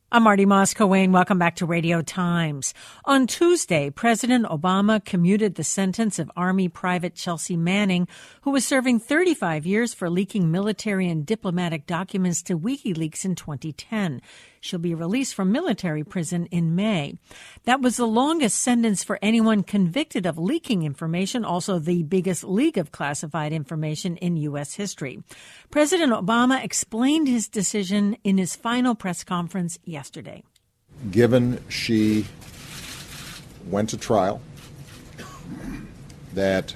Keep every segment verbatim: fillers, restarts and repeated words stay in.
I'm Marty Moss-Coane. Welcome back to Radio Times. On Tuesday, President Obama commuted the sentence of Army Private Chelsea Manning, who was serving thirty-five years for leaking military and diplomatic documents to WikiLeaks in twenty ten. She'll be released from military prison in May. That was the longest sentence for anyone convicted of leaking information, also the biggest leak of classified information in U S history. President Obama explained his decision in his final press conference yesterday. Given she went to trial, that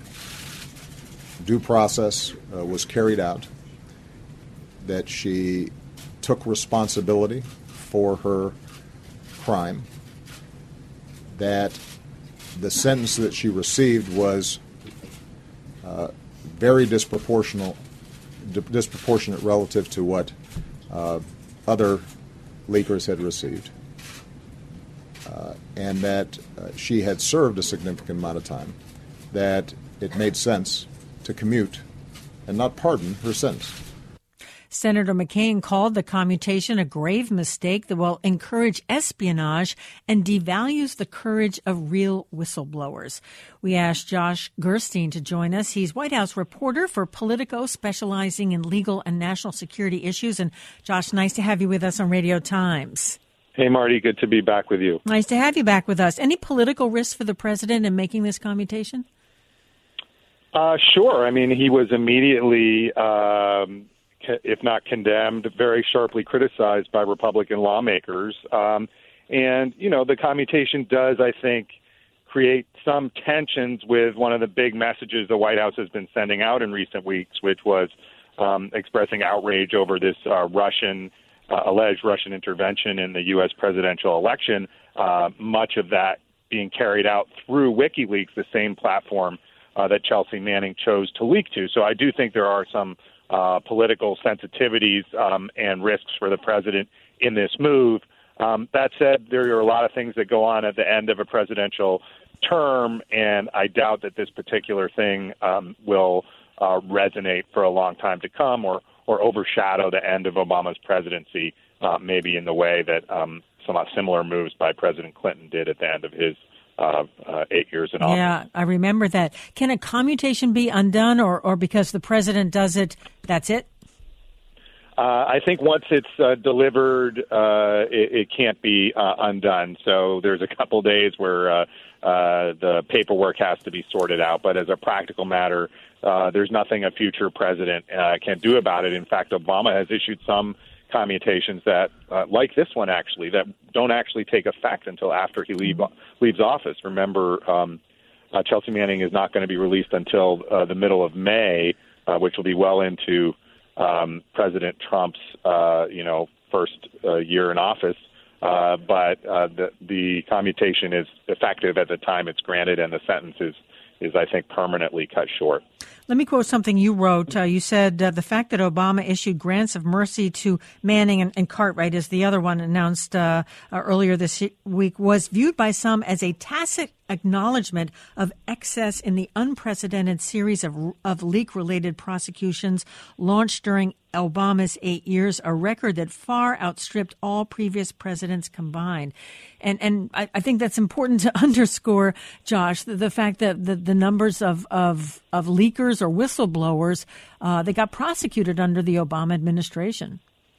due process uh, was carried out, that she took responsibility for her crime, that the sentence that she received was uh, very disproportional, di- disproportionate relative to what uh, other leakers had received, uh, and that uh, she had served a significant amount of time, that it made sense to commute and not pardon her sentence. Senator McCain called the commutation a grave mistake that will encourage espionage and devalues the courage of real whistleblowers. We asked Josh Gerstein to join us. He's White House reporter for Politico, specializing in legal and national security issues. And Josh, nice to have you with us on Radio Times. Hey, Marty, good to be back with you. Nice to have you back with us. Any political risk for the president in making this commutation? Uh, sure. I mean, he was immediately Um if not condemned, very sharply criticized by Republican lawmakers. Um, and, you know, the commutation does, I think, create some tensions with one of the big messages the White House has been sending out in recent weeks, which was um, expressing outrage over this uh, Russian, uh, alleged Russian intervention in the U S presidential election, uh, much of that being carried out through WikiLeaks, the same platform uh, that Chelsea Manning chose to leak to. So I do think there are some Uh, political sensitivities um, and risks for the president in this move. Um, that said, there are a lot of things that go on at the end of a presidential term, and I doubt that this particular thing um, will uh, resonate for a long time to come or, or overshadow the end of Obama's presidency, uh, maybe in the way that um, some similar moves by President Clinton did at the end of his Uh, uh, eight years in office. Yeah, I remember that. Can a commutation be undone, or, or because the president does it, that's it? Uh, I think once it's uh, delivered, uh, it, it can't be uh, undone. So there's a couple days where uh, uh, the paperwork has to be sorted out. But as a practical matter, uh, there's nothing a future president uh, can do about it. In fact, Obama has issued some commutations that, uh, like this one actually, that don't actually take effect until after he leave, leaves office. Remember, um, uh, Chelsea Manning is not going to be released until uh, the middle of May, uh, which will be well into um, President Trump's, uh, you know, first uh, year in office. Uh, but uh, the, the commutation is effective at the time it's granted, and the sentence is, is I think, permanently cut short. Let me quote something you wrote. Uh, you said uh, the fact that Obama issued grants of mercy to Manning and, and Cartwright, as the other one announced uh, uh, earlier this week, was viewed by some as a tacit acknowledgement of excess in the unprecedented series of, of leak-related prosecutions launched during Obama's eight years, a record that far outstripped all previous presidents combined. And and I, I think that's important to underscore, Josh, the, the fact that the, the numbers of, of, of leakers or whistleblowers uh, that got prosecuted under the Obama administration.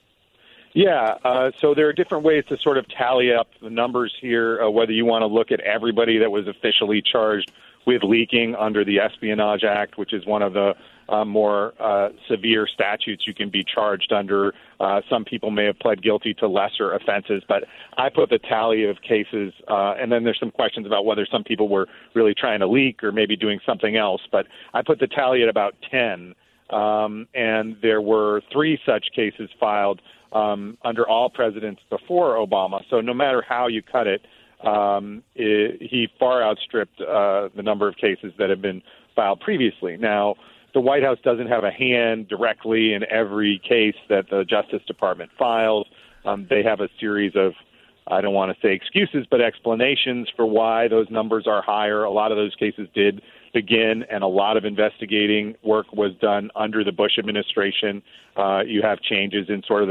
Yeah, uh, so there are different ways to sort of tally up the numbers here, uh, whether you want to look at everybody that was officially charged with leaking under the Espionage Act, which is one of the uh, more uh, severe statutes you can be charged under. Uh, some people may have pled guilty to lesser offenses, but I put the tally of cases, uh, and then there's some questions about whether some people were really trying to leak or maybe doing something else, but I put the tally at about ten, um, and there were three such cases filed Um, under all presidents before Obama. So no matter how you cut it, um, it he far outstripped uh, the number of cases that have been filed previously. Now, the White House doesn't have a hand directly in every case that the Justice Department files. Um, they have a series of, I don't want to say excuses, but explanations for why those numbers are higher. A lot of those cases did begin, and a lot of investigating work was done under the Bush administration. Uh, you have changes in sort of the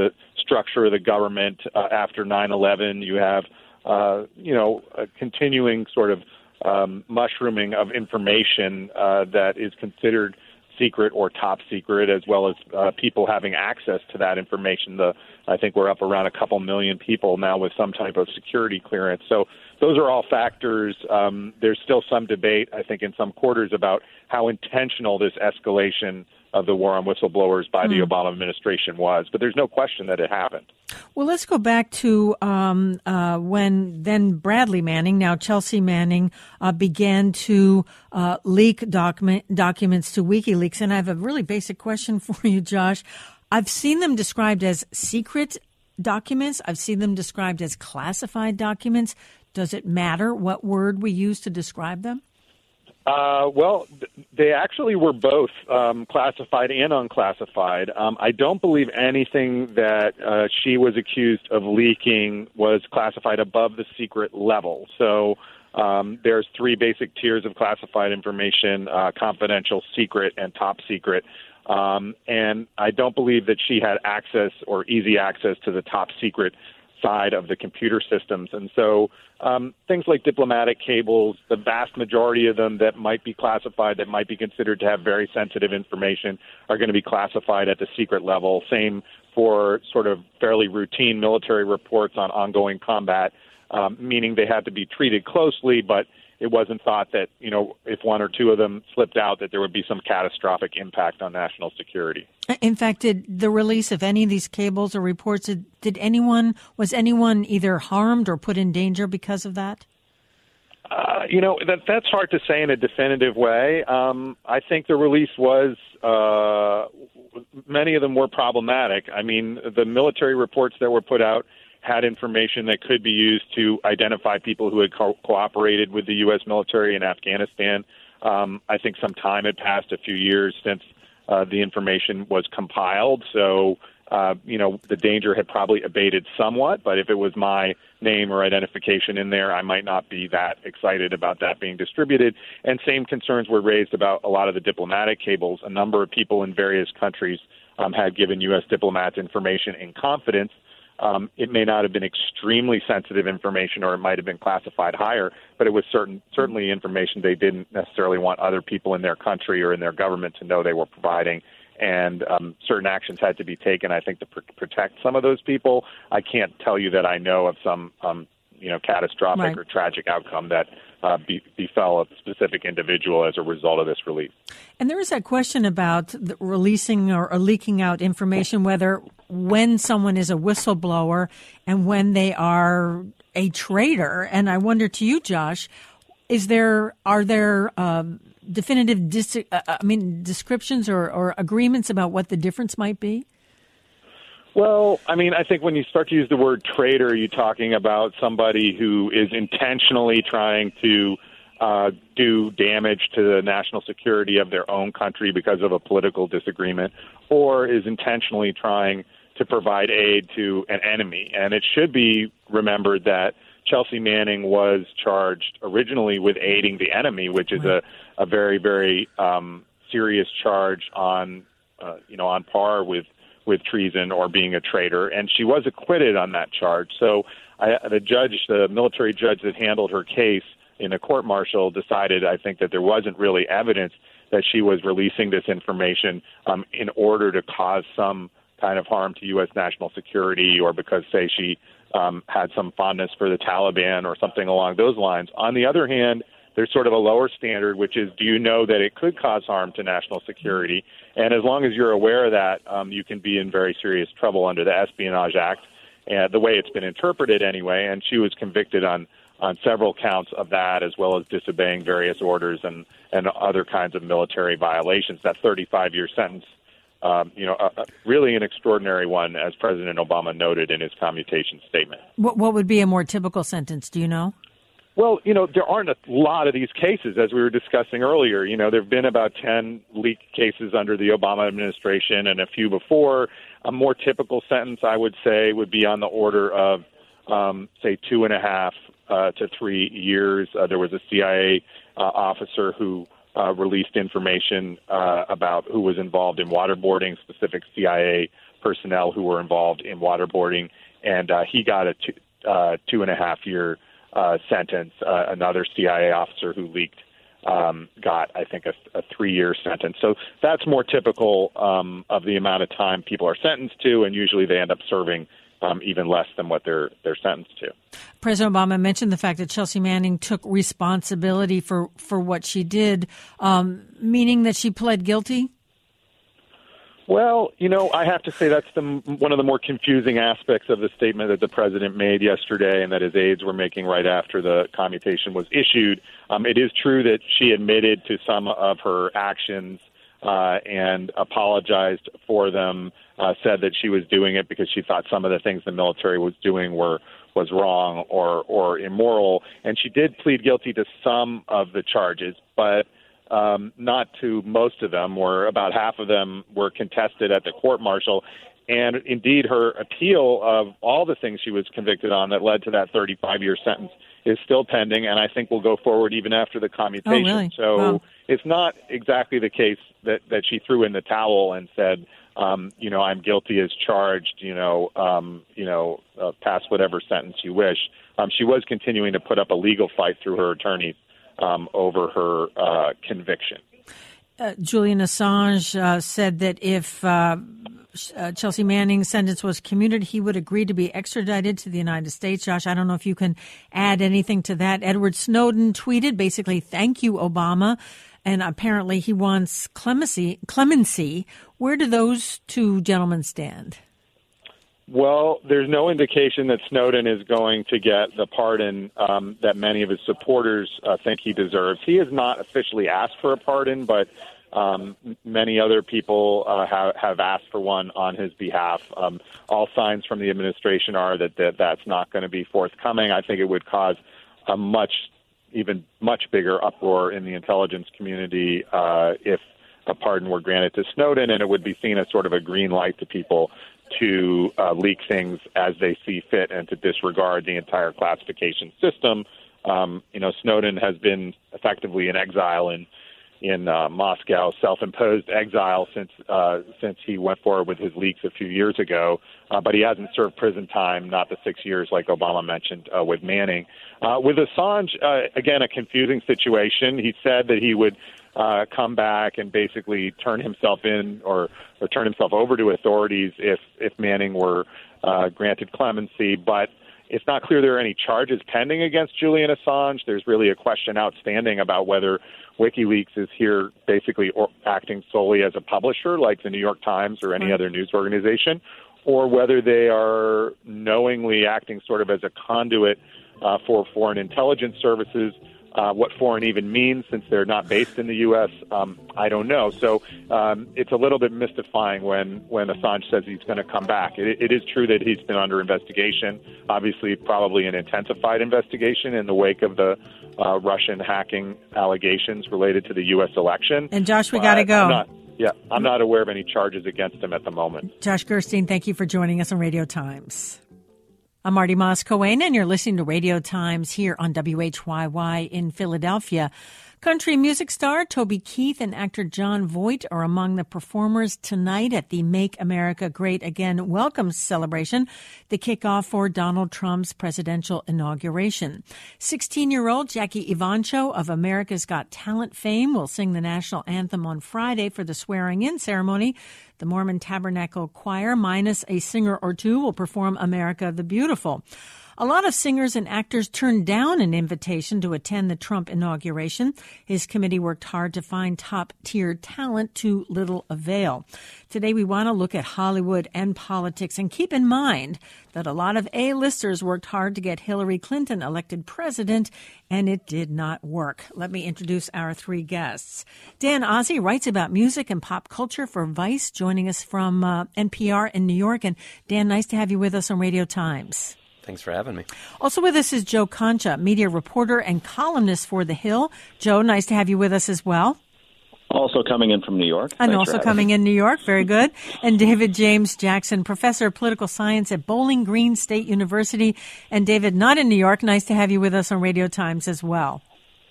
structure of the government uh, after nine eleven. You have, uh, you know, a continuing sort of um, mushrooming of information uh, that is considered secret or top secret, as well as uh, people having access to that information. The I think we're up around a couple million people now with some type of security clearance. So those are all factors. Um, there's still some debate, I think, in some quarters about how intentional this escalation of the war on whistleblowers by the mm. Obama administration was. But there's no question that it happened. Well, let's go back to um, uh, when then Bradley Manning, now Chelsea Manning, uh, began to uh, leak document, documents to WikiLeaks. And I have a really basic question for you, Josh. I've seen them described as secret documents. I've seen them described as classified documents. Does it matter what word we use to describe them? Uh, well, th- they actually were both um, classified and unclassified. Um, I don't believe anything that uh, she was accused of leaking was classified above the secret level. So um, there's three basic tiers of classified information: uh, confidential, secret, and top secret. Um, and I don't believe that she had access or easy access to the top secret side of the computer systems. And so um, things like diplomatic cables, the vast majority of them that might be classified, that might be considered to have very sensitive information, are going to be classified at the secret level. Same for sort of fairly routine military reports on ongoing combat, um, meaning they had to be treated closely, but it wasn't thought that, you know, if one or two of them slipped out, that there would be some catastrophic impact on national security. In fact, did the release of any of these cables or reports, did, did anyone, was anyone either harmed or put in danger because of that? Uh, you know, that that's hard to say in a definitive way. Um, I think the release was, uh, many of them were problematic. I mean, the military reports that were put out had information that could be used to identify people who had co- cooperated with the U S military in Afghanistan. Um, I think some time had passed, a few years since uh, the information was compiled. So, uh, you know, the danger had probably abated somewhat. But if it was my name or identification in there, I might not be that excited about that being distributed. And same concerns were raised about a lot of the diplomatic cables. A number of people in various countries um, had given U S diplomats information in confidence. Um, it may not have been extremely sensitive information, or it might have been classified higher, but it was certain, certainly information they didn't necessarily want other people in their country or in their government to know they were providing. And um, certain actions had to be taken, I think, to pr- protect some of those people. I can't tell you that I know of some, um, you know, catastrophic right. or tragic outcome that uh, be, befell a specific individual as a result of this release. And there is that question about the releasing or, or leaking out information, whether when someone is a whistleblower and when they are a traitor. And I wonder to you, Josh, is there are there um, definitive dis- uh, I mean descriptions or, or agreements about what the difference might be? Well, I mean, I think when you start to use the word traitor, you're talking about somebody who is intentionally trying to uh, do damage to the national security of their own country because of a political disagreement, or is intentionally trying to provide aid to an enemy. And it should be remembered that Chelsea Manning was charged originally with aiding the enemy, which is a, a very, very um, serious charge on, uh, you know, on par with with treason or being a traitor, and she was acquitted on that charge. So I, the judge, the military judge that handled her case in a court-martial, decided, I think, that there wasn't really evidence that she was releasing this information um, in order to cause some kind of harm to U S national security, or because, say, she um, had some fondness for the Taliban or something along those lines. On the other hand, there's sort of a lower standard, which is, do you know that it could cause harm to national security? And as long as you're aware of that, um, you can be in very serious trouble under the Espionage Act, uh, the way it's been interpreted anyway. And she was convicted on, on several counts of that, as well as disobeying various orders and, and other kinds of military violations. That thirty-five-year sentence, um, you know, uh, really an extraordinary one, as President Obama noted in his commutation statement. What, what would be a more typical sentence? Do you know? Well, you know, there aren't a lot of these cases, as we were discussing earlier. You know, there have been about ten leaked cases under the Obama administration and a few before. A more typical sentence, I would say, would be on the order of, um, say, two and a half uh, to three years. Uh, there was a C I A uh, officer who uh, released information uh, about who was involved in waterboarding specific C I A personnel who were involved in waterboarding, and uh, he got a two, uh, two and a half year uh, sentence. Uh, another C I A officer who leaked um, got, I think, a, a three-year sentence. So that's more typical um, of the amount of time people are sentenced to, and usually they end up serving um, even less than what they're they're sentenced to. President Obama mentioned the fact that Chelsea Manning took responsibility for, for what she did, um, meaning that she pled guilty? Well, you know, I have to say that's the, one of the more confusing aspects of the statement that the president made yesterday and that his aides were making right after the commutation was issued. Um, it is true that she admitted to some of her actions uh, and apologized for them, uh, said that she was doing it because she thought some of the things the military was doing were was wrong or, or immoral. And she did plead guilty to some of the charges, but Um, not to most of them, where about half of them were contested at the court-martial. And indeed, her appeal of all the things she was convicted on that led to that thirty-five-year sentence is still pending, and I think will go forward even after the commutation. Oh, really? So wow. It's not exactly the case that, that she threw in the towel and said, um, you know, I'm guilty as charged, you know, um, you know, uh, pass whatever sentence you wish. Um, she was continuing to put up a legal fight through her attorneys Um, over her uh, conviction. Uh, Julian Assange uh, said that if uh, uh, Chelsea Manning's sentence was commuted, he would agree to be extradited to the United States. Josh, I don't know if you can add anything to that. Edward Snowden tweeted basically, "Thank you, Obama," and apparently he wants clemency. Clemency. Where do those two gentlemen stand? Well, there's no indication that Snowden is going to get the pardon um, that many of his supporters uh, think he deserves. He has not officially asked for a pardon, but um, many other people uh, have, have asked for one on his behalf. Um, all signs from the administration are that, that that's not going to be forthcoming. I think it would cause a much, even much bigger uproar in the intelligence community uh, if a pardon were granted to Snowden, and it would be seen as sort of a green light to people to uh, leak things as they see fit and to disregard the entire classification system. Um, you know, Snowden has been effectively in exile in in uh, Moscow, self-imposed exile since uh, since he went forward with his leaks a few years ago. Uh, but he hasn't served prison time, not the six years like Obama mentioned uh, with Manning. Uh, with Assange, uh, again, a confusing situation. He said that he would uh, come back and basically turn himself in or, or turn himself over to authorities if, if Manning were uh, granted clemency. But it's not clear there are any charges pending against Julian Assange. There's really a question outstanding about whether WikiLeaks is here basically or acting solely as a publisher like the New York Times or any other news organization, or whether they are knowingly acting sort of as a conduit uh, for foreign intelligence services. Uh, what foreign even means, since they're not based in the U S, um, I don't know. So um, it's a little bit mystifying when, when Assange says he's going to come back. It, it is true that he's been under investigation, obviously probably an intensified investigation in the wake of the uh, Russian hacking allegations related to the U S election. And Josh, we got to go. I'm not, yeah, I'm not aware of any charges against him at the moment. Josh Gerstein, thank you for joining us on Radio Times. I'm Marty Moss-Coane, and you're listening to Radio Times here on W H Y Y in Philadelphia. Country music star Toby Keith and actor Jon Voight are among the performers tonight at the Make America Great Again Welcome celebration, the kickoff for Donald Trump's presidential inauguration. sixteen-year-old Jackie Evancho of America's Got Talent fame will sing the national anthem on Friday for the swearing-in ceremony. The Mormon Tabernacle Choir, minus a singer or two, will perform America the Beautiful. A lot of singers and actors turned down an invitation to attend the Trump inauguration. His committee worked hard to find top-tier talent, to little avail. Today we want to look at Hollywood and politics and keep in mind that a lot of A-listers worked hard to get Hillary Clinton elected president, and it did not work. Let me introduce our three guests. Dan Ozzie writes about music and pop culture for Vice, joining us from uh, N P R in New York. And Dan, nice to have you with us on Radio Times. Thanks for having me. Also with us is Joe Concha, media reporter and columnist for The Hill. Joe, nice to have you with us as well. Also coming in from New York. And Thanks also coming me. in New York. Very good. And David James Jackson, professor of political science at Bowling Green State University. And David, not in New York. Nice to have you with us on Radio Times as well.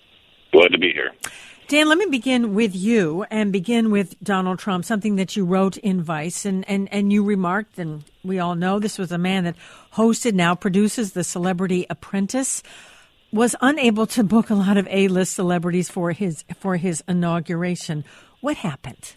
Glad to be here. Dan, let me begin with you and begin with Donald Trump, something that you wrote in Vice, and, and, and you remarked, and we all know this was a man that hosted, now produces The Celebrity Apprentice, was unable to book a lot of A-list celebrities for his for his inauguration. What happened?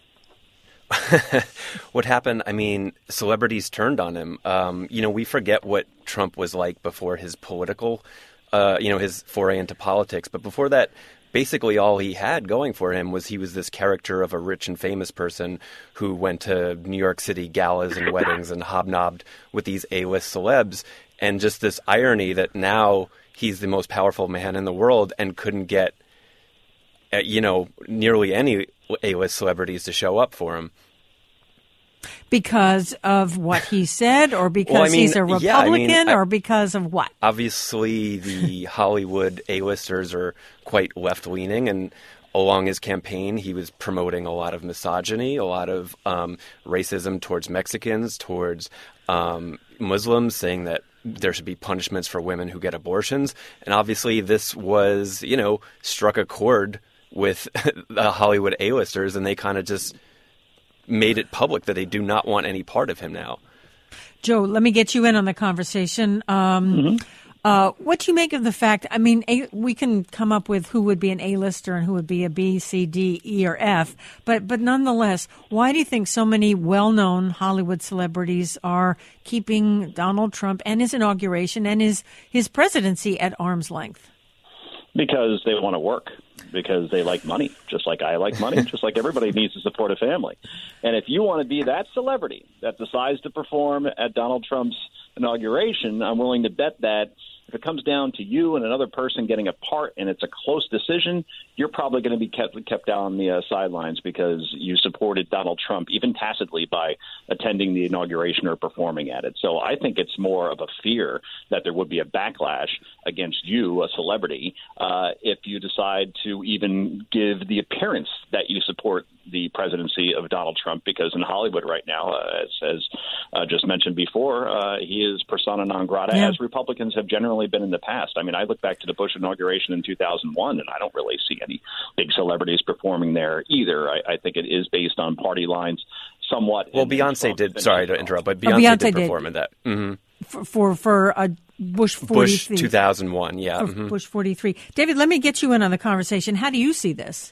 What happened? I mean, celebrities turned on him. Um, you know, we forget what Trump was like before his political, uh, you know, his foray into politics. But before that, basically all he had going for him was he was this character of a rich and famous person who went to New York City galas and weddings and hobnobbed with these A-list celebs. And just this irony that now he's the most powerful man in the world and couldn't get, uh, you know, nearly any A-list celebrities to show up for him. Because of what he said, or because well, I mean, he's a Republican, yeah, I mean, I, or because of what? Obviously, the Hollywood A-listers are quite left-leaning, and along his campaign, he was promoting a lot of misogyny, a lot of um, racism towards Mexicans, towards um, Muslims, saying that there should be punishments for women who get abortions. And obviously, this was, you know, struck a chord with the Hollywood A-listers, and they kind of just made it public that they do not want any part of him now. Joe, let me get you in on the conversation. Um, mm-hmm. uh, what do you make of the fact, I mean, a, we can come up with who would be an A-lister and who would be a B, C, D, E, or F, but but nonetheless, why do you think so many well-known Hollywood celebrities are keeping Donald Trump and his inauguration and his, his presidency at arm's length? Because they want to work. Because they like money, just like I like money, just like everybody needs to support a family. And if you want to be that celebrity that decides to perform at Donald Trump's inauguration, I'm willing to bet that if it comes down to you and another person getting a part and it's a close decision, you're probably going to be kept kept down on the uh, sidelines because you supported Donald Trump, even tacitly, by attending the inauguration or performing at it. So I think it's more of a fear that there would be a backlash against you, a celebrity, uh, if you decide to even give the appearance that you support the presidency of Donald Trump, because in Hollywood right now, uh, as, as uh, just mentioned before, uh, he is persona non grata, yeah. as Republicans have generally been in the past. I mean, I look back to the Bush inauguration in two thousand one, and I don't really see any big celebrities performing there either. I, I think it is based on party lines somewhat. Well, Beyonce did, sorry to interrupt, but Beyonce, oh, Beyonce did perform did. in that. Mm-hmm. For, for, for a Bush forty-three. Bush two thousand one, yeah. For mm-hmm. Bush forty-three. David, let me get you in on the conversation. How do you see this?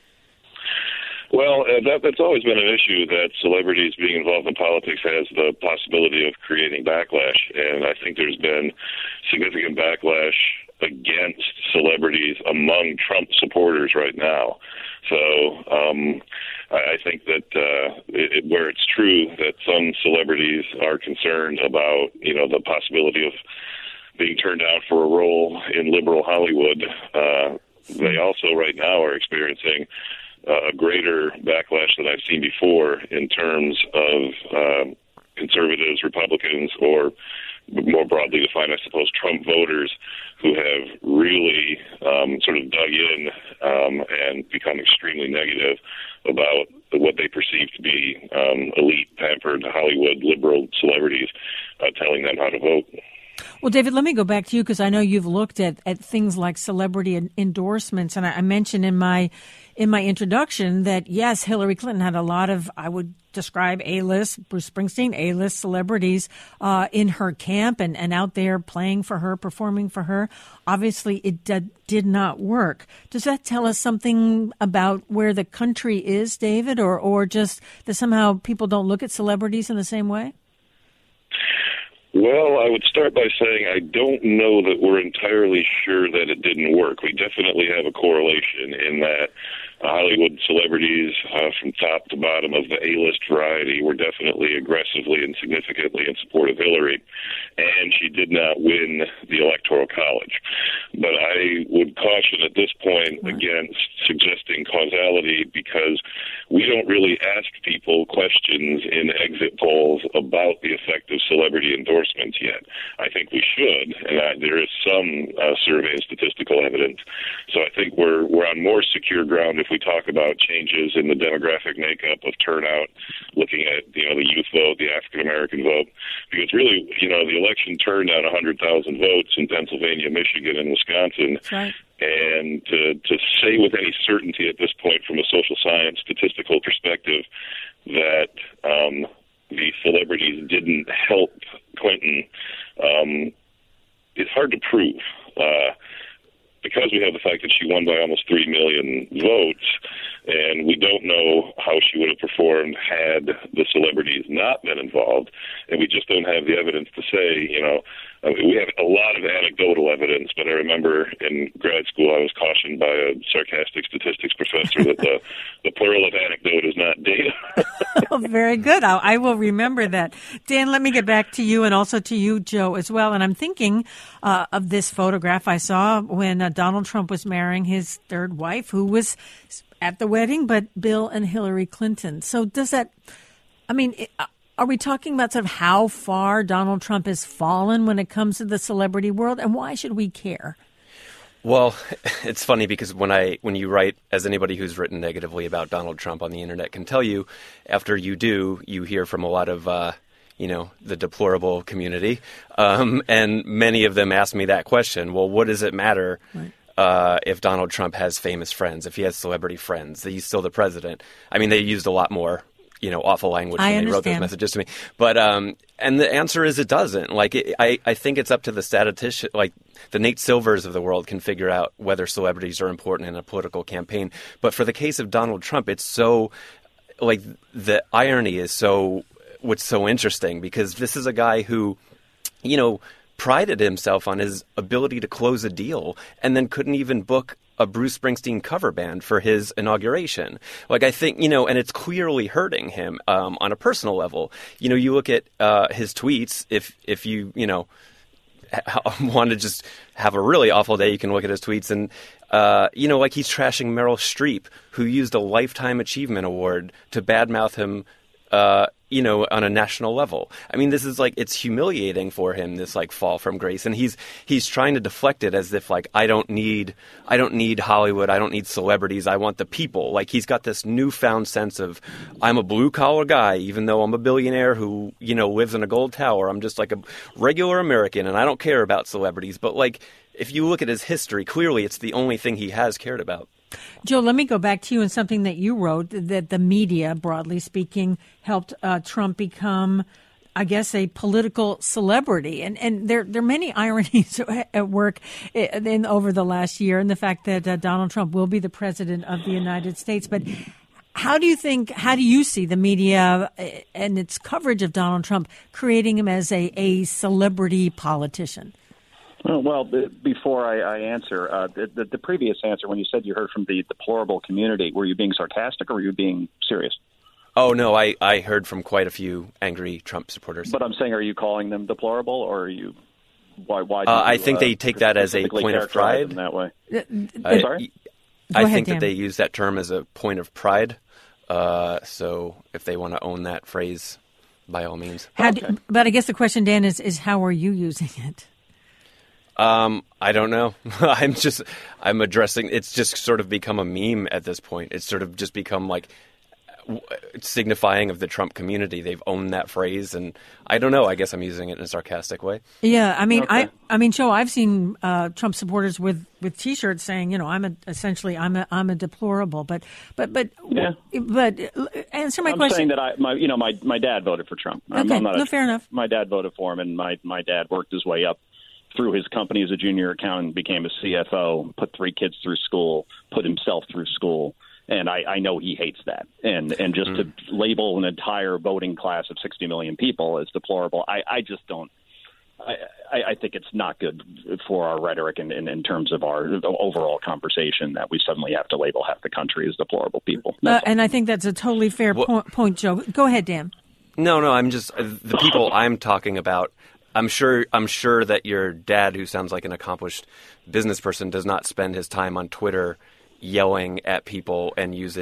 Well, uh, that, that's always been an issue, that celebrities being involved in politics has the possibility of creating backlash. And I think there's been significant backlash against celebrities among Trump supporters right now. So um, I, I think that uh, it, where it's true that some celebrities are concerned about, you know, the possibility of being turned down for a role in liberal Hollywood, uh, they also right now are experiencing Uh, a greater backlash than I've seen before in terms of uh, conservatives, Republicans, or more broadly defined, I suppose, Trump voters who have really um, sort of dug in um, and become extremely negative about what they perceive to be um, elite, pampered Hollywood liberal celebrities uh, telling them how to vote. Well, David, let me go back to you because I know you've looked at, at things like celebrity endorsements. And I, I mentioned in my in my introduction that, yes, Hillary Clinton had a lot of, I would describe A-list, Bruce Springsteen, A-list celebrities uh, in her camp and, and out there playing for her, performing for her. Obviously, it did, did not work. Does that tell us something about where the country is, David, or, or just that somehow people don't look at celebrities in the same way? Well, I would start by saying I don't know that we're entirely sure that it didn't work. We definitely have a correlation in that Hollywood celebrities uh, from top to bottom of the A-list variety were definitely aggressively and significantly in support of Hillary, and she did not win the Electoral College. But I would caution at this point against suggesting causality, because we don't really ask people questions in exit polls about the effect of celebrity endorsements yet. I think we should, and I, there is some uh, survey and statistical evidence. So I think we're we're on more secure ground if we talk about changes in the demographic makeup of turnout, looking at, you know, the youth vote, the African-American vote, because really, you know, the election turned out one hundred thousand votes in Pennsylvania, Michigan, and Wisconsin. Right. And to, to say with any certainty at this point from a social science statistical perspective that um, the celebrities didn't help Clinton um, is hard to prove. Uh, because we have the fact that she won by almost three million votes, and we don't know how she would have performed had the celebrities not been involved, and we just don't have the evidence to say, you know, I mean, we have a lot of anecdotal evidence, but I remember in grad school I was cautioned by a sarcastic statistics professor that the, the plural of anecdote is not data. Oh, very good. I, I will remember that. Dan, let me get back to you and also to you, Joe, as well. And I'm thinking uh, of this photograph I saw when uh, Donald Trump was marrying his third wife, who was at the wedding, but Bill and Hillary Clinton. So does that, I mean, it, are we talking about sort of how far Donald Trump has fallen when it comes to the celebrity world, and why should we care? Well, it's funny because when I when you write, as anybody who's written negatively about Donald Trump on the internet can tell you, after you do, you hear from a lot of, uh, you know, the deplorable community, um, and many of them ask me that question. Well, what does it matter? Right. Uh, if Donald Trump has famous friends, if he has celebrity friends, that he's still the president? I mean, they used a lot more, you know, awful language I when understand. they wrote those messages to me. But, um, and the answer is it doesn't. Like, it, I, I think it's up to the statistician, like the Nate Silvers of the world can figure out whether celebrities are important in a political campaign. But for the case of Donald Trump, it's so, like, the irony is so, what's so interesting, because this is a guy who, you know, prided himself on his ability to close a deal and then couldn't even book a Bruce Springsteen cover band for his inauguration. Like, I think, you know, and it's clearly hurting him um, on a personal level. You know, you look at uh, his tweets, if, if you, you know, want to just have a really awful day, you can look at his tweets and, uh, you know, like he's trashing Meryl Streep, who used a Lifetime Achievement Award to badmouth him, uh, you know, on a national level. I mean, this is like, it's humiliating for him, this like fall from grace. And he's, he's trying to deflect it as if like, I don't need, I don't need Hollywood. I don't need celebrities. I want the people. Like, he's got this newfound sense of, I'm a blue collar guy, even though I'm a billionaire who, you know, lives in a gold tower. I'm just like a regular American and I don't care about celebrities. But like, if you look at his history, clearly it's the only thing he has cared about. Joe, let me go back to you and something that you wrote, that the media, broadly speaking, helped uh, Trump become, I guess, a political celebrity. And and there, there are many ironies at work in, in over the last year, and the fact that uh, Donald Trump will be the president of the United States. But how do you think, how do you see the media and its coverage of Donald Trump creating him as a, a celebrity politician? Well, before I, I answer, uh, the, the, the previous answer, when you said you heard from the deplorable community, were you being sarcastic or were you being serious? Oh, no, I, I heard from quite a few angry Trump supporters. But I'm saying, are you calling them deplorable, or are you, why, why do uh, you, I think uh, they take that as a point of pride. In that way? I, Sorry? I ahead, think Dan. that they use that term as a point of pride. Uh, so if they want to own that phrase, by all means. How Okay. do, but I guess the question, Dan, is, is how are you using it? Um, I don't know. I'm just, I'm addressing, it's just sort of become a meme at this point. It's sort of just become like w- signifying of the Trump community. They've owned that phrase, and I don't know. I guess I'm using it in a sarcastic way. Yeah, I mean, Okay. I, I mean, Joe, I've seen uh, Trump supporters with, with T-shirts saying, you know, I'm a, essentially, I'm a, I'm a deplorable. But, but, but, Yeah. but uh, answer my I'm question. saying that I, my, you know, my, my dad voted for Trump. I'm, Okay, I'm not no, a, fair enough. My dad voted for him, and my, my dad worked his way up through his company as a junior accountant, became a C F O, put three kids through school, put himself through school. And I, I know he hates that. And and just mm. to label an entire voting class of sixty million people as deplorable, I, I just don't. I, I think it's not good for our rhetoric in, in, in terms of our overall conversation that we suddenly have to label half the country as deplorable people. Uh, and I think that's a totally fair Well, point, point, Joe. Go ahead, Dan. No, no, I'm just, the people I'm talking about, I'm sure I'm sure that your dad, who sounds like an accomplished business person, does not spend his time on Twitter yelling at people and using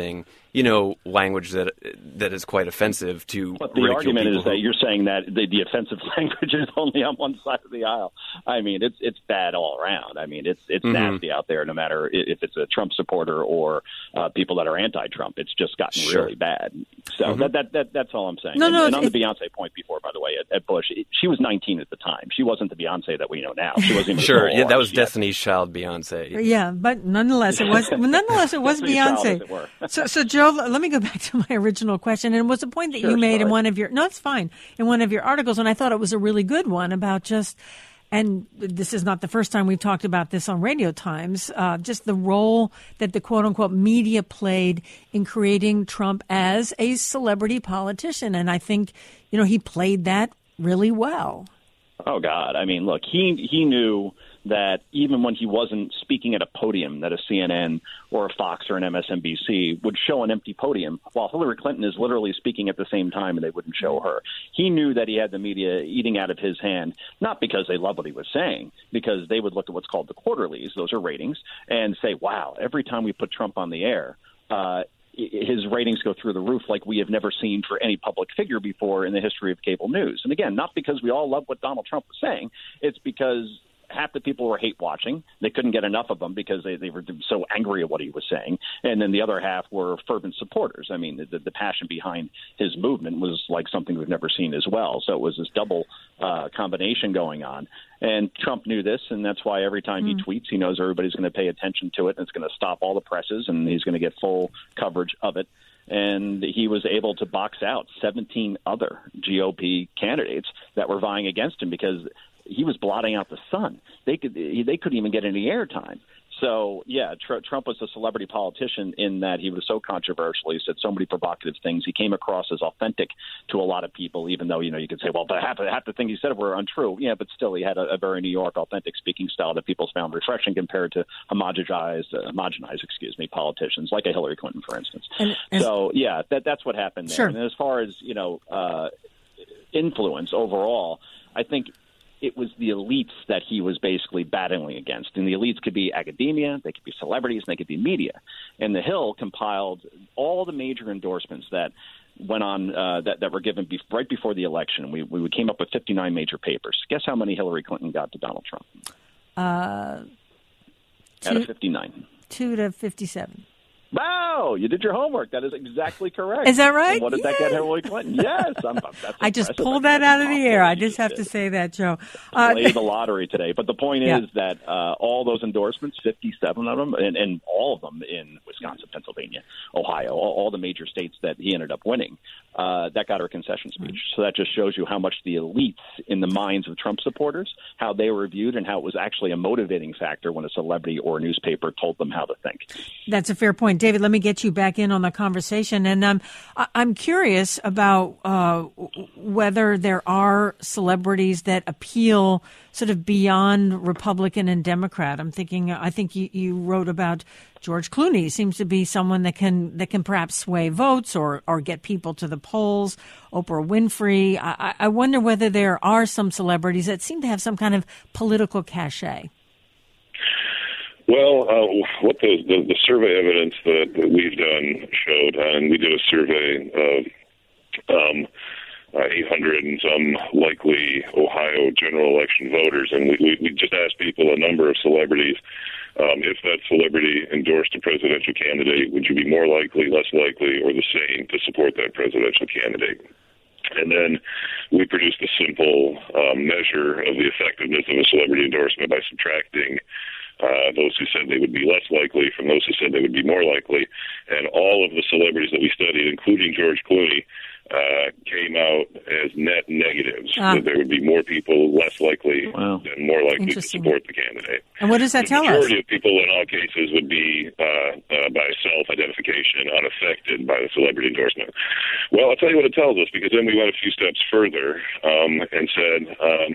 you know, language that that is quite offensive to But the argument is that you're saying that the, the offensive language is only on one side of the aisle. I mean, it's it's bad all around. I mean, it's it's mm-hmm. nasty out there, no matter if it's a Trump supporter or uh, people that are anti-Trump. It's just gotten sure. really bad. So mm-hmm. that, that that that's all I'm saying. No, and, no, and on the Beyonce point before, by the way, at, at Bush, she was nineteen at the time. She wasn't the Beyonce that we know now. She wasn't even sure. Yeah, that was yet. Destiny's Child Beyonce. Yeah, but nonetheless, it was nonetheless it was Beyonce. Child, it so, so Joe, let me go back to my original question, and it was a point that sure, you made sorry. in one of your no, it's fine in one of your articles, and I thought it was a really good one about just. And this is not the first time we've talked about this on Radio Times, uh, just the role that the quote-unquote media played in creating Trump as a celebrity politician. And I think, you know, he played that really well. Oh, God. I mean, look, he he knew that even when he wasn't speaking at a podium, that a C N N or a Fox or an M S N B C would show an empty podium while Hillary Clinton is literally speaking at the same time and they wouldn't show her. He knew that he had the media eating out of his hand, not because they loved what he was saying, because they would look at what's called the quarterlies, those are ratings, and say, wow, every time we put Trump on the air, uh, his ratings go through the roof like we have never seen for any public figure before in the history of cable news. And again, not because we all love what Donald Trump was saying, it's because half the people were hate watching. They couldn't get enough of him because they, they were so angry at what he was saying. And then the other half were fervent supporters. I mean, the, the passion behind his movement was like something we've never seen as well. So it was this double uh, combination going on. And Trump knew this, and that's why every time mm. he tweets, he knows everybody's going to pay attention to it, and it's going to stop all the presses, and he's going to get full coverage of it. And he was able to box out seventeen other G O P candidates that were vying against him because he was blotting out the sun. They could they couldn't even get any airtime. So, yeah, tr- Trump was a celebrity politician in that he was so controversial. He said so many provocative things. He came across as authentic to a lot of people, even though, you know, you could say, well, but half, half the things he said were untrue. Yeah, but still he had a, a very New York authentic speaking style that people found refreshing compared to homogenized, uh, homogenized, excuse me, politicians like a Hillary Clinton, for instance. And, and so, yeah, that, that's what happened there. Sure. And as far as, you know, uh, influence overall, I think it was the elites that he was basically battling against. And the elites could be academia, they could be celebrities, and they could be media. And The Hill compiled all the major endorsements that went on uh, that, that were given be- right before the election. We, we came up with fifty-nine major papers. Guess how many Hillary Clinton got to Donald Trump? Uh, two, Out of fifty-nine. Two to fifty-seven. Wow, you did your homework. That is exactly correct. Is that right? And what did Yay. that get Hillary Clinton? Yes. I'm, that's I just impressive. pulled that out of the air. I just have to say that, Joe. Uh, Play the lottery today. But the point yeah. is that uh, all those endorsements, fifty-seven of them, and, and all of them in Wisconsin, Pennsylvania, Ohio, all, all the major states that he ended up winning, uh, that got her concession speech. Mm-hmm. So that just shows you how much the elites in the minds of Trump supporters, how they were viewed and how it was actually a motivating factor when a celebrity or a newspaper told them how to think. That's a fair point. David, let me get you back back in on the conversation. And um, I'm curious about uh, whether there are celebrities that appeal sort of beyond Republican and Democrat. I'm thinking, I think you, you wrote about George Clooney. He seems to be someone that can that can perhaps sway votes or, or get people to the polls. Oprah Winfrey. I, I wonder whether there are some celebrities that seem to have some kind of political cachet. Well, uh, what the, the, the survey evidence that, that we've done showed, uh, and we did a survey of um, uh, eight hundred and some likely Ohio general election voters, and we, we, we just asked people a number of celebrities. Um, if that celebrity endorsed a presidential candidate, would you be more likely, less likely, or the same to support that presidential candidate? And then we produced a simple um, measure of the effectiveness of a celebrity endorsement by subtracting Uh, those who said they would be less likely from those who said they would be more likely. And all of the celebrities that we studied, including George Clooney, uh, came out as net negatives, ah. that there would be more people less likely wow. than more likely to support the candidate. And what does that the tell us? The majority of people in all cases would be uh, uh, by self-identification unaffected by the celebrity endorsement. Well, I'll tell you what it tells us, because then we went a few steps further um, and said... Um,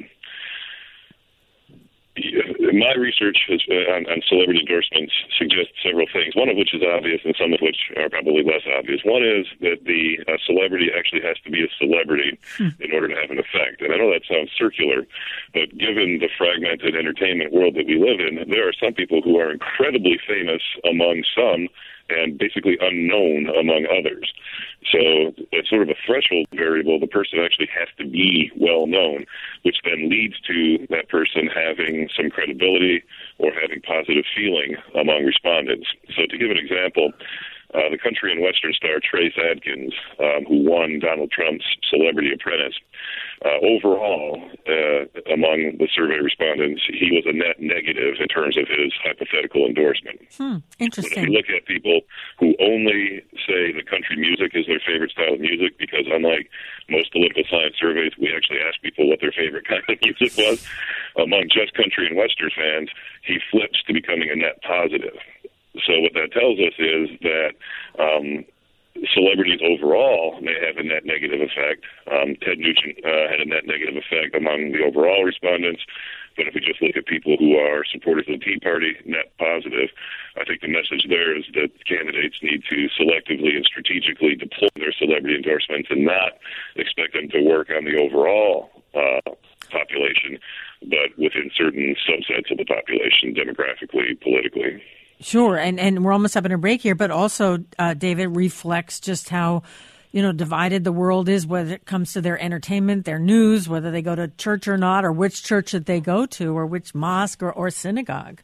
My research has, uh, on, on celebrity endorsements suggests several things, one of which is obvious and some of which are probably less obvious. One is that the uh, celebrity actually has to be a celebrity hmm. in order to have an effect. And I know that sounds circular, but given the fragmented entertainment world that we live in, there are some people who are incredibly famous among some and basically unknown among others. So it's sort of a threshold variable. The person actually has to be well known, which then leads to that person having some credibility or having positive feeling among respondents. So to give an example, uh, the country and western star Trace Adkins, um, who won Donald Trump's Celebrity Apprentice, Uh, overall, uh, among the survey respondents, he was a net negative in terms of his hypothetical endorsement. Hmm, interesting. But if you look at people who only say that country music is their favorite style of music, because unlike most political science surveys, we actually ask people what their favorite kind of music was, among just country and western fans, he flips to becoming a net positive. So what that tells us is that um, celebrities overall may have a net negative effect. Um, Ted Nugent uh, had a net negative effect among the overall respondents. But if we just look at people who are supporters of the Tea Party, net positive, I think the message there is that candidates need to selectively and strategically deploy their celebrity endorsements and not expect them to work on the overall uh, population, but within certain subsets of the population, demographically, politically. Sure, and, and we're almost up in a break here, but also, uh, David, reflects just how, you know, divided the world is when it comes to their entertainment, their news, whether they go to church or not, or which church that they go to, or which mosque or, or synagogue.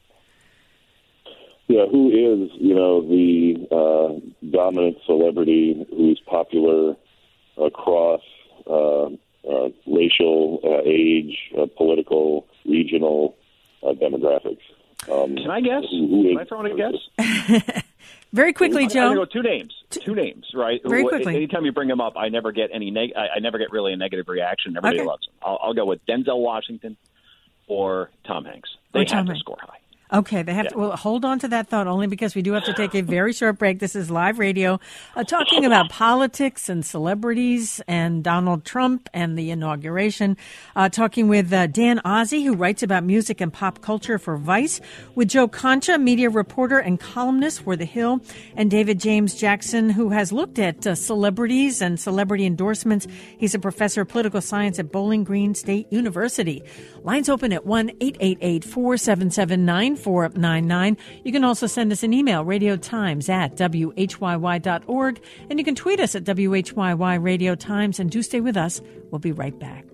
Yeah, who is, you know, the uh, dominant celebrity who's popular across uh, uh, racial, uh, age, uh, political, regional uh, demographics? Um, Can I guess? Who, who Can I throw in a guess? Very quickly, Joe. I'm going to go two names. Two names, right? Very quickly. Anytime you bring them up, I never get any. Neg- I, I never get really a negative reaction. Everybody Okay. loves them. I'll, I'll go with Denzel Washington or Tom Hanks. They Or have Tom to Hanks. score high. Okay, they have Yeah. to. Well, hold on to that thought only because we do have to take a very short break. This is live radio, uh, talking about politics and celebrities and Donald Trump and the inauguration. Uh, talking with uh, Dan Ozzie, who writes about music and pop culture for Vice, with Joe Concha, media reporter and columnist for The Hill, and David James Jackson, who has looked at uh, celebrities and celebrity endorsements. He's a professor of political science at Bowling Green State University. Lines open at one eight eight eight, four seven seven, nine four nine nine. You can also send us an email, radiotimes at W H Y Y dot org, and you can tweet us at W H Y Y Radio Times, and do stay with us. We'll be right back.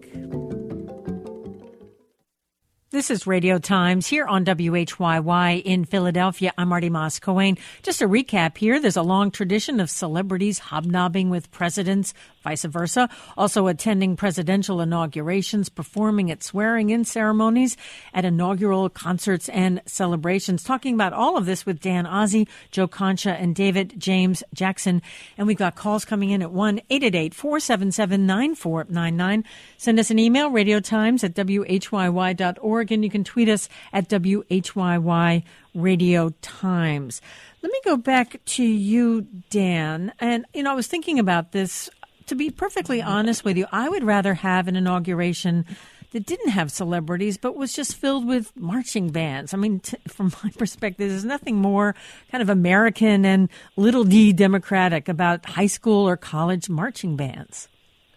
This is Radio Times here on W H Y Y in Philadelphia. I'm Marty Moss-Coane. Just a recap here. There's a long tradition of celebrities hobnobbing with presidents, vice versa, also attending presidential inaugurations, performing at swearing-in ceremonies, at inaugural concerts and celebrations. Talking about all of this with Dan Ozzie, Joe Concha, and David James Jackson. And we've got calls coming in at one eight eight eight, four seven seven, nine four nine nine. Send us an email, radiotimes at W H Y Y dot org. And you can tweet us at W H Y Y Radio Times. Let me go back to you, Dan. And, you know, I was thinking about this. To be perfectly honest with you, I would rather have an inauguration that didn't have celebrities, but was just filled with marching bands. I mean, t- from my perspective, there's nothing more kind of American and little d democratic about high school or college marching bands.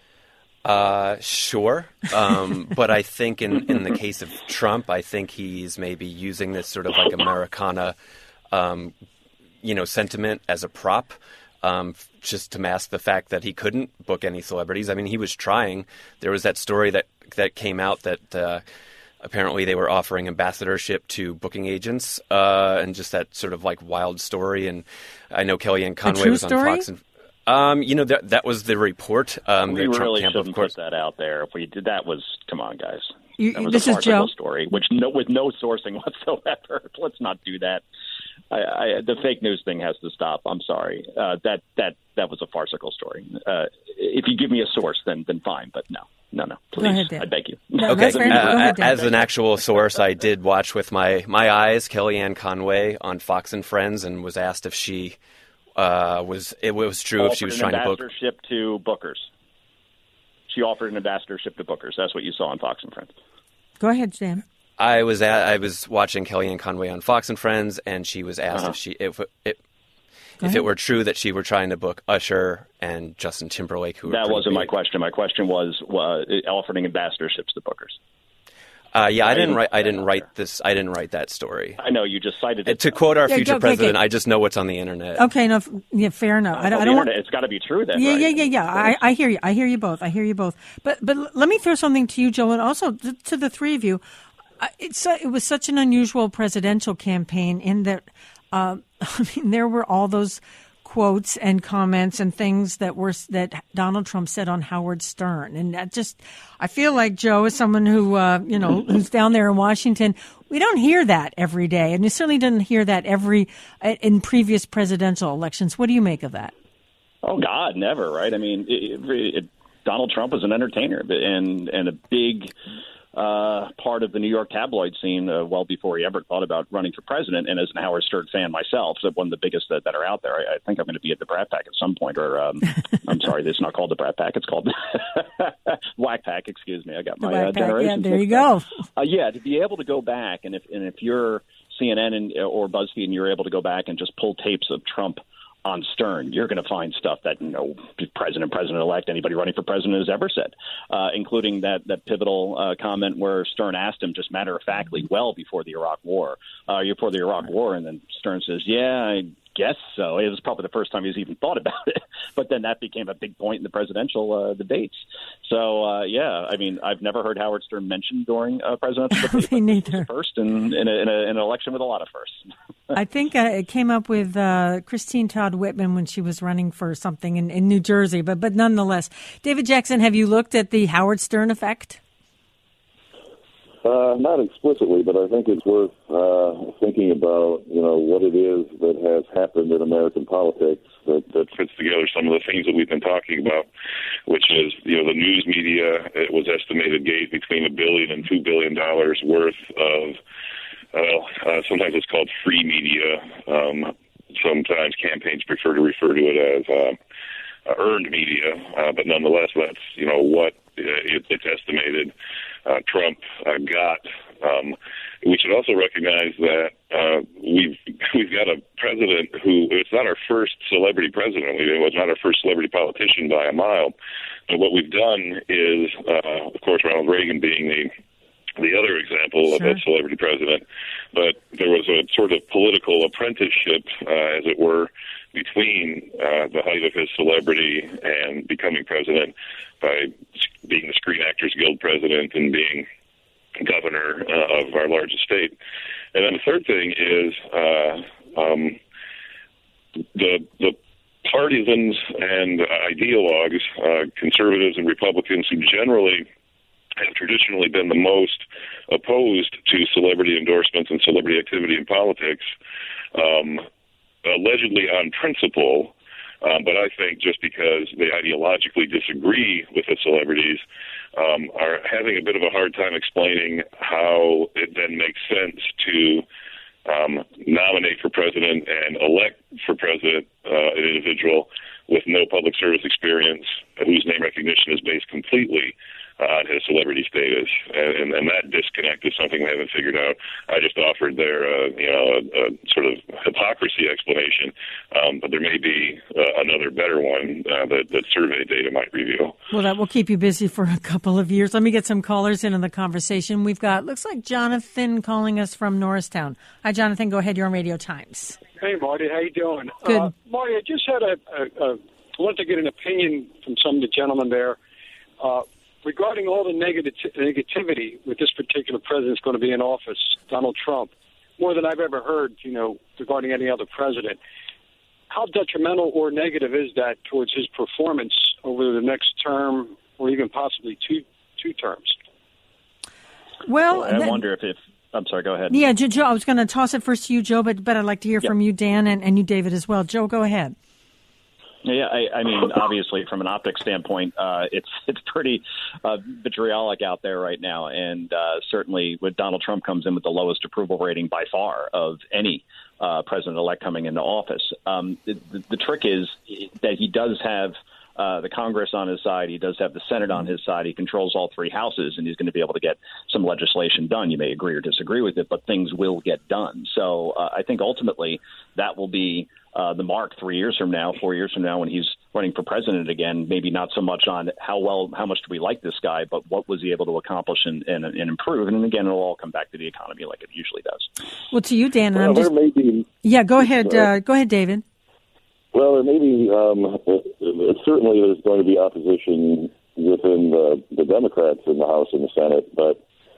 Uh, sure. Um, but I think in, in the case of Trump, I think he's maybe using this sort of like Americana, um, you know, sentiment as a prop, um, just to mask the fact that he couldn't book any celebrities. I mean, he was trying. There was that story that, that came out that, uh, apparently they were offering ambassadorship to booking agents, uh, and just that sort of like wild story. And I know Kellyanne Conway was on story? Fox and Um, you know, that that was the report. Um, We the Trump really camp, shouldn't of course. put that out there. If we did, that was come on, guys. You, That was this a is farcical Joe. story, which no, with no sourcing whatsoever. Let's not do that. I, I, the fake news thing has to stop. I'm sorry. Uh, that that that was a farcical story. Uh, if you give me a source, then then fine. But no, no, no. Please, ahead, Dan. I beg you. No, Okay, that's fair enough. Go uh, ahead, Dan. as an actual source, I did watch with my, my eyes Kellyanne Conway on Fox and Friends, and was asked if she uh, was it was true if she was trying to book. Ambassadorship to Bookers. She offered an ambassadorship to Bookers. That's what you saw on Fox and Friends. Go ahead, Dan. I was at, I was watching Kellyanne Conway on Fox and Friends, and she was asked Uh-huh. if she if it, if ahead. it were true that she were trying to book Usher and Justin Timberlake, who were That pretty wasn't my big. question. My question was uh, offering ambassadorships to Bookers. Uh, yeah, I I didn't didn't write. I put that didn't out write there. this. I didn't write that story. I know you just cited it. To quote our Yeah, future go- okay, president, okay. I just know what's on the internet. Okay, no, f- yeah, fair enough. I, On don't- the I don't want. internet, it's got to be true then, Yeah, right? yeah, yeah, yeah. I, I hear you. I hear you both. I hear you both. But but l- let me throw something to you, Joe, and also to, to the three of you. Uh, It's uh, it was such an unusual presidential campaign in that uh, I mean there were all those quotes and comments and things that were that Donald Trump said on Howard Stern, and that just I feel like Joe is someone who uh, you know who's down there in Washington. We don't hear that every day, and you certainly didn't hear that every in previous presidential elections. What do you make of that? Oh God, never, right? I mean, it, it, it, Donald Trump was an entertainer and and a big uh, part of the New York tabloid scene uh, well before he ever thought about running for president. And as an Howard Stern fan myself, so one of the biggest that, that are out there, I, I think I'm going to be at the Brat Pack at some point. Or um, I'm sorry, it's not called the Brat Pack; it's called Whack Pack. Excuse me, I got my uh, generation. Yeah, there you go. Uh, yeah, to be able to go back and if and if you're C N N and, or BuzzFeed and you're able to go back and just pull tapes of Trump on Stern, you're going to find stuff that no president, president-elect, anybody running for president has ever said, uh, including that that pivotal uh, comment where Stern asked him just matter-of-factly well before the Iraq War, uh, before the Iraq War, and then Stern says, yeah, I guess so. It was probably the first time he's even thought about it, but then that became a big point in the presidential uh, debates. So, uh, yeah, I mean, I've never heard Howard Stern mentioned during a presidential debate. Me neither. First in, in, a, in, a, in an election with a lot of firsts. I think uh, it came up with uh, Christine Todd Whitman when she was running for something in, in New Jersey. But but nonetheless, David Jackson, have you looked at the Howard Stern effect? Uh, not explicitly, but I think it's worth uh, thinking about, you know, what it is that has happened in American politics that, that fits together some of the things that we've been talking about, which is, you know, the news media, it was estimated gave between a billion and two billion dollars worth of, well, uh, sometimes it's called free media. Um, sometimes campaigns prefer to refer to it as uh, earned media, uh, but nonetheless, that's, you know, what it, it's estimated uh, Trump uh, got. Um, we should also recognize that uh, we've we've got a president who, it's not our first celebrity president. It was not our first celebrity politician by a mile. But what we've done is, uh, of course, Ronald Reagan being the the other example Sure. of a celebrity president, but there was a sort of political apprenticeship, uh, as it were, between uh, the height of his celebrity and becoming president by being the Screen Actors Guild president and being governor uh, of our largest state. And then the third thing is uh, um, the the partisans and ideologues, uh, conservatives and Republicans, who generally have traditionally been the most opposed to celebrity endorsements and celebrity activity in politics, um, allegedly on principle, um, but I think just because they ideologically disagree with the celebrities, um, are having a bit of a hard time explaining how it then makes sense to um, nominate for president and elect for president uh, an individual with no public service experience, whose name recognition is based completely on his celebrity status, and, and, and that disconnect is something we haven't figured out. I just offered there, uh, you know, a, a sort of hypocrisy explanation, um, but there may be uh, another better one uh, that, that survey data might reveal. Well, that will keep you busy for a couple of years. Let me get some callers in on the conversation. We've got, looks like Jonathan calling us from Norristown. Hi, Jonathan. Go ahead. You're on Radio Times. Hey, Marty. How you doing? Good. Uh, Marty, I just had a, a, a I wanted to get an opinion from some of the gentlemen there. Uh, Regarding all the negative negativity with this particular president going to be in office, Donald Trump, more than I've ever heard, you know, regarding any other president, how detrimental or negative is that towards his performance over the next term or even possibly two two terms? Well, well I then, wonder if, if I'm sorry, go ahead. Yeah, Joe, I was going to toss it first to you, Joe, but, but I'd like to hear Yep. from you, Dan, and, and you, David, as well. Joe, go ahead. Yeah, I, I mean, obviously, from an optics standpoint, uh, it's it's pretty uh, vitriolic out there right now, and uh, certainly, with Donald Trump comes in with the lowest approval rating by far of any uh, president-elect coming into office. Um, the, the, the trick is that he does have uh, the Congress on his side. He does have the Senate on his side. He controls all three houses, and he's going to be able to get some legislation done. You may agree or disagree with it, but things will get done. So uh, I think ultimately that will be Uh, the mark three years from now, four years from now, when he's running for president again, maybe not so much on how well, how much do we like this guy, but what was he able to accomplish and, and, and improve. And again, it'll all come back to the economy like it usually does. Well, to you, Dan, well, I'm just, there may be, yeah, go ahead. Uh, go ahead, David. Well, there may be, um, it, it, certainly there's going to be opposition within the, the Democrats in the House and the Senate, but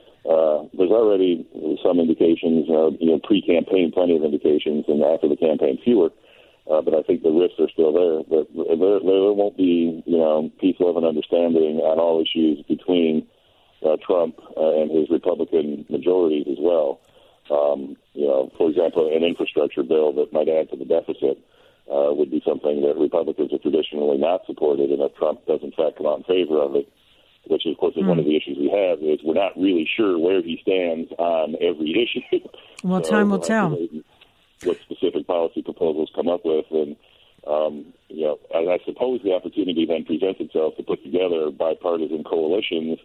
uh, there's already some indications, uh, you know, pre-campaign, plenty of indications, and after the campaign, fewer. Uh, but I think the risks are still there. But there, there won't be, you know, peace, love, and understanding on all issues between uh, Trump uh, and his Republican majorities as well. Um, you know, for example, an infrastructure bill that might add to the deficit uh, would be something that Republicans have traditionally not supported, and if Trump does in fact come out in favor of it, which of course is mm. one of the issues we have, is we're not really sure where he stands on every issue. Well, so, time will uh, tell. What specific policy proposals come up with, and um, you know, I, I suppose the opportunity then presents itself to put together bipartisan coalitions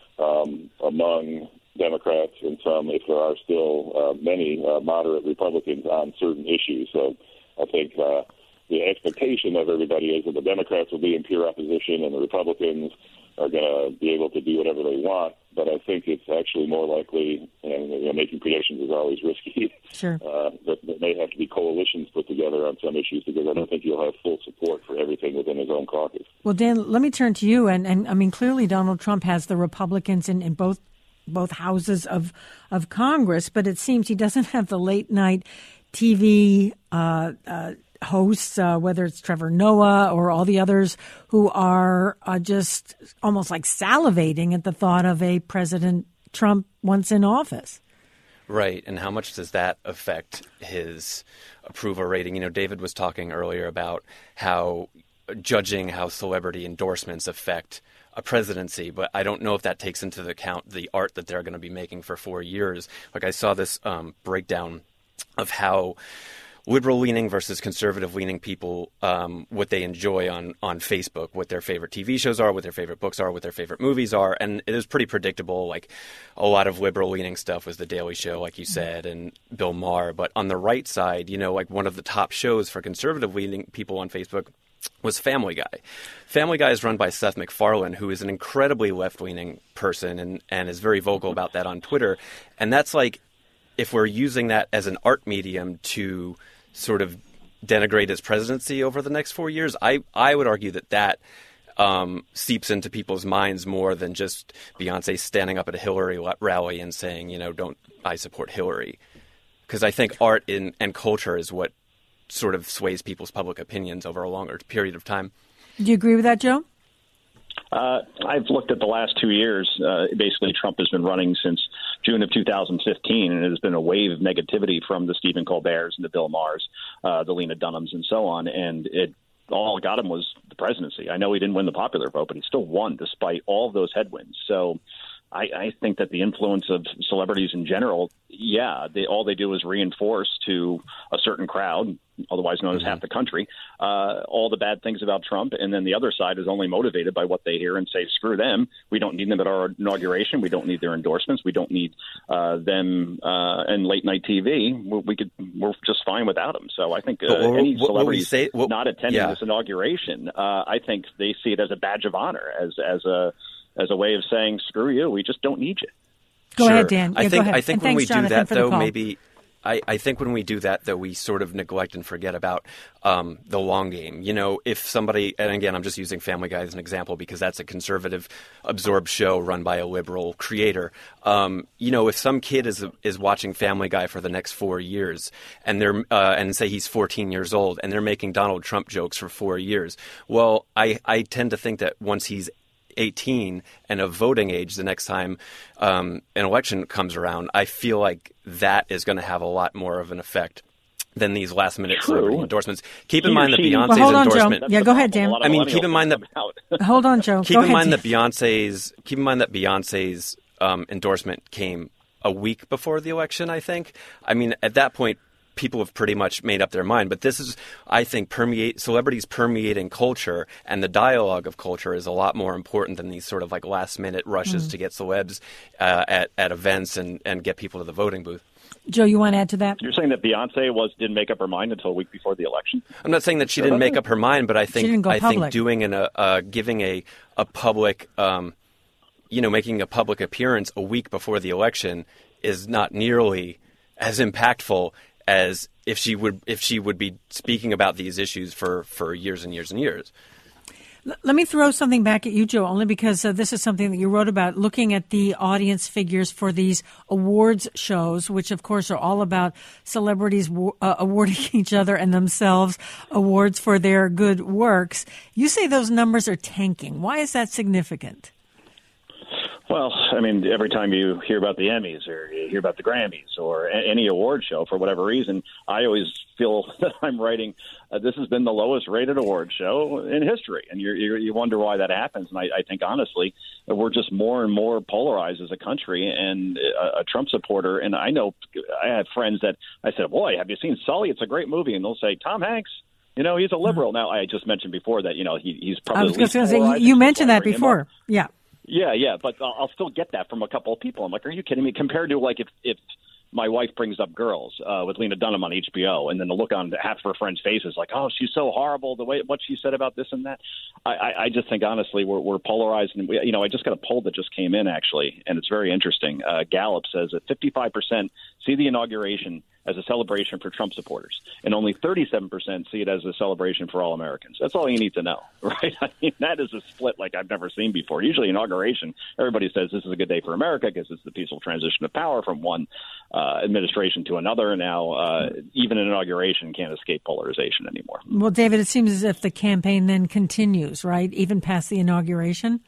um, among Democrats and some, if there are still uh, many uh, moderate Republicans on certain issues. So I think uh, the expectation of everybody is that the Democrats will be in pure opposition and the Republicans are going to be able to do whatever they want. But I think it's actually more likely, and you know, making predictions is always risky, sure. uh, that there may have to be coalitions put together on some issues, because I don't think you'll have full support for everything within his own caucus. Well, Dan, let me turn to you. And, and I mean, clearly Donald Trump has the Republicans in, in both both houses of, of Congress, but it seems he doesn't have the late-night T V uh, uh, hosts, uh, whether it's Trevor Noah or all the others who are uh, just almost like salivating at the thought of a President Trump once in office. Right. And how much does that affect his approval rating? You know, David was talking earlier about how judging how celebrity endorsements affect a presidency, but I don't know if that takes into account the art that they're going to be making for four years. Like I saw this um, breakdown of how liberal-leaning versus conservative-leaning people, um, what they enjoy on, on Facebook, what their favorite T V shows are, what their favorite books are, what their favorite movies are. And it is pretty predictable. Like a lot of liberal-leaning stuff was The Daily Show, like you said, and Bill Maher. But on the right side, you know, like one of the top shows for conservative-leaning people on Facebook was Family Guy. Family Guy is run by Seth MacFarlane, who is an incredibly left-leaning person and, and is very vocal about that on Twitter. And that's like, if we're using that as an art medium to sort of denigrate his presidency over the next four years, I, I would argue that that um, seeps into people's minds more than just Beyonce standing up at a Hillary rally and saying, you know, don't I support Hillary? Because I think art in, and culture is what sort of sways people's public opinions over a longer period of time. Do you agree with that, Joe? Uh, I've looked at the last two years. Uh, basically, Trump has been running since June of two thousand fifteen, and it has been a wave of negativity from the Stephen Colberts and the Bill Mahers, uh, the Lena Dunhams, and so on. And it all it got him was the presidency. I know he didn't win the popular vote, but he still won despite all of those headwinds. So I, I think that the influence of celebrities in general, yeah, they, all they do is reinforce to a certain crowd, otherwise known as half the country, uh, all the bad things about Trump. And then the other side is only motivated by what they hear and say, screw them. We don't need them at our inauguration. We don't need their endorsements. We don't need uh, them uh, in late night T V. We, we could, we're just fine without them. So I think uh, what, any what, celebrities say, what, not attending yeah. this inauguration, uh, I think they see it as a badge of honor, as as a as a way of saying, screw you, we just don't need you. Go sure. ahead, Dan. Yeah, I think, go ahead. I think and when thanks, we Jonathan, do that, for the though, call. maybe I, I think when we do that, though, we sort of neglect and forget about um, the long game. You know, if somebody, and again, I'm just using Family Guy as an example because that's a conservative, absorbed show run by a liberal creator. Um, you know, if some kid is is watching Family Guy for the next four years, and they're uh, and say he's fourteen years old, and they're making Donald Trump jokes for four years, well, I, I tend to think that once he's eighteen and of voting age the next time um, an election comes around, I feel like that is going to have a lot more of an effect than these last minute celebrity endorsements. Keep in mind that Beyonce's well, hold on, endorsement. Joe. Yeah, go ahead, Dan. I mean, keep in mind that. Hold on, Joe. Keep go in ahead, mind Dan. that Beyonce's. Keep in mind that Beyonce's um, endorsement came a week before the election. I think. I mean, at that point, people have pretty much made up their mind. But this is, I think, permeate celebrities permeating culture, and the dialogue of culture is a lot more important than these sort of like last minute rushes mm. to get celebs uh, at at events and and get people to the voting booth. Joe, you want to add to that? You're saying that Beyonce was didn't make up her mind until a week before the election? I'm not saying that she didn't make up her mind, but I think I public. think doing an uh, uh, giving a a public, um, you know, making a public appearance a week before the election is not nearly as impactful as if she would if she would be speaking about these issues for, for years and years and years. Let me throw something back at you, Joe, only because uh, this is something that you wrote about, looking at the audience figures for these awards shows, which, of course, are all about celebrities uh, awarding each other and themselves awards for their good works. You say those numbers are tanking. Why is that significant? Well, I mean, every time you hear about the Emmys or you hear about the Grammys or a- any award show, for whatever reason, I always feel that I'm writing, uh, this has been the lowest rated award show in history. And you're, you're, you wonder why that happens. And I, I think, honestly, we're just more and more polarized as a country. And a, a Trump supporter, and I know I have friends that I said, boy, have you seen Sully? It's a great movie. And they'll say, Tom Hanks. You know, he's a liberal. Now, I just mentioned before that, you know, he, he's probably. I was just going to say, you mentioned that before. Yeah. Yeah, yeah, but I'll, I'll still get that from a couple of people. I'm like, are you kidding me? Compared to, like, if, if my wife brings up Girls uh, with Lena Dunham on H B O, and then the look on half of her friends' faces, like, oh, she's so horrible, the way what she said about this and that. I, I, I just think, honestly, we're, we're polarized. And, we, you know, I just got a poll that just came in, actually, and it's very interesting. Uh, Gallup says that fifty-five percent see the inauguration as a celebration for Trump supporters, and only thirty-seven percent see it as a celebration for all Americans. That's all you need to know, right? I mean, that is a split like I've never seen before. Usually inauguration, everybody says this is a good day for America because it's the peaceful transition of power from one uh, administration to another. Now, uh, even an inauguration can't escape polarization anymore. Well, David, it seems as if the campaign then continues, right, even past the inauguration?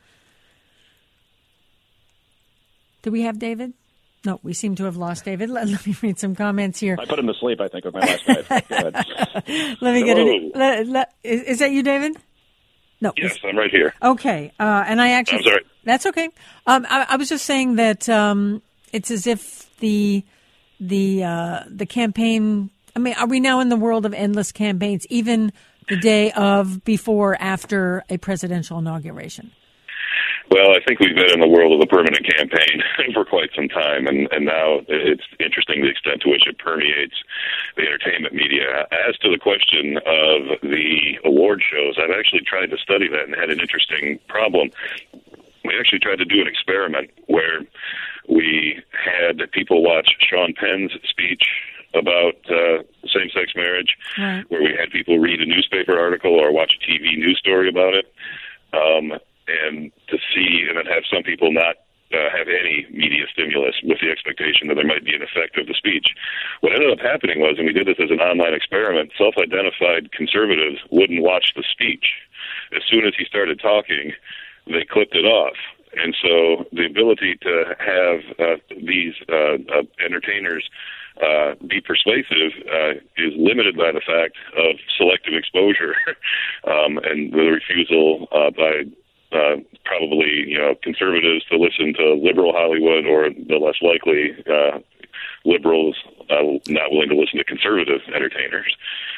Do we have David? No, we seem to have lost David. Let, let me read some comments here. I put him to sleep, I think, with my last night. Go ahead. Let me get it. Let, let, is, is that you, David? No. Yes, I'm right here. Okay. Uh, and I actually. I'm sorry. That's okay. Um, I, I was just saying that um, it's as if the the uh, the campaign. I mean, are we now in the world of endless campaigns, even the day of, before, after a presidential inauguration? Well, I think we've been in the world of the permanent campaign for quite some time, and, and now it's interesting the extent to which it permeates the entertainment media. As to the question of the award shows, I've actually tried to study that and had an interesting problem. We actually tried to do an experiment where we had people watch Sean Penn's speech about uh, same-sex marriage, right, where we had people read a newspaper article or watch a T V news story about it. Um, and to see and then have some people not uh, have any media stimulus with the expectation that there might be an effect of the speech. What ended up happening was, and we did this as an online experiment, self-identified conservatives wouldn't watch the speech. As soon as he started talking, they clipped it off. And so the ability to have uh, these uh, uh, entertainers uh, be persuasive uh, is limited by the fact of selective exposure um, and the refusal uh, by Uh, probably, you know, conservatives to listen to liberal Hollywood, or the less likely uh, liberals uh, not willing to listen to conservative entertainers.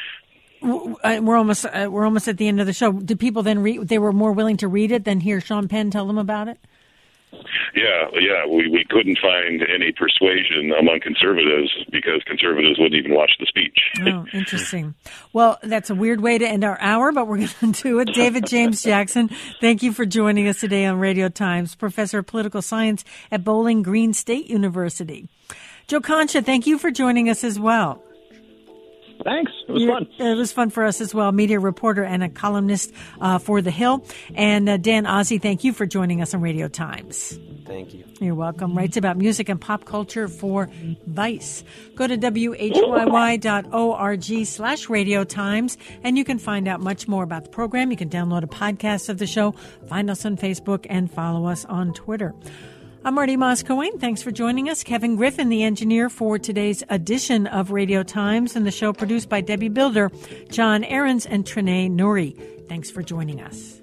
We're almost uh, we're almost at the end of the show. Did people then read? They were more willing to read it than hear Sean Penn tell them about it? Yeah, yeah. We, we couldn't find any persuasion among conservatives because conservatives wouldn't even watch the speech. Oh, interesting. Well, that's a weird way to end our hour, but we're going to do it. David James Jackson, thank you for joining us today on Radio Times, professor of political science at Bowling Green State University. Joe Concha, thank you for joining us as well. Thanks. It was You're, fun. It was fun for us as well. Media reporter and a columnist uh, for The Hill. And uh, Dan Ozzie, thank you for joining us on Radio Times. Thank you. You're welcome. Writes about music and pop culture for Vice. Go to W H Y Y dot org slash Radio Times, and you can find out much more about the program. You can download a podcast of the show, find us on Facebook, and follow us on Twitter. I'm Marty Moss-Coane. Thanks for joining us. Kevin Griffin, the engineer for today's edition of Radio Times, and the show produced by Debbie Builder, John Ahrens, and Trinae Nouri. Thanks for joining us.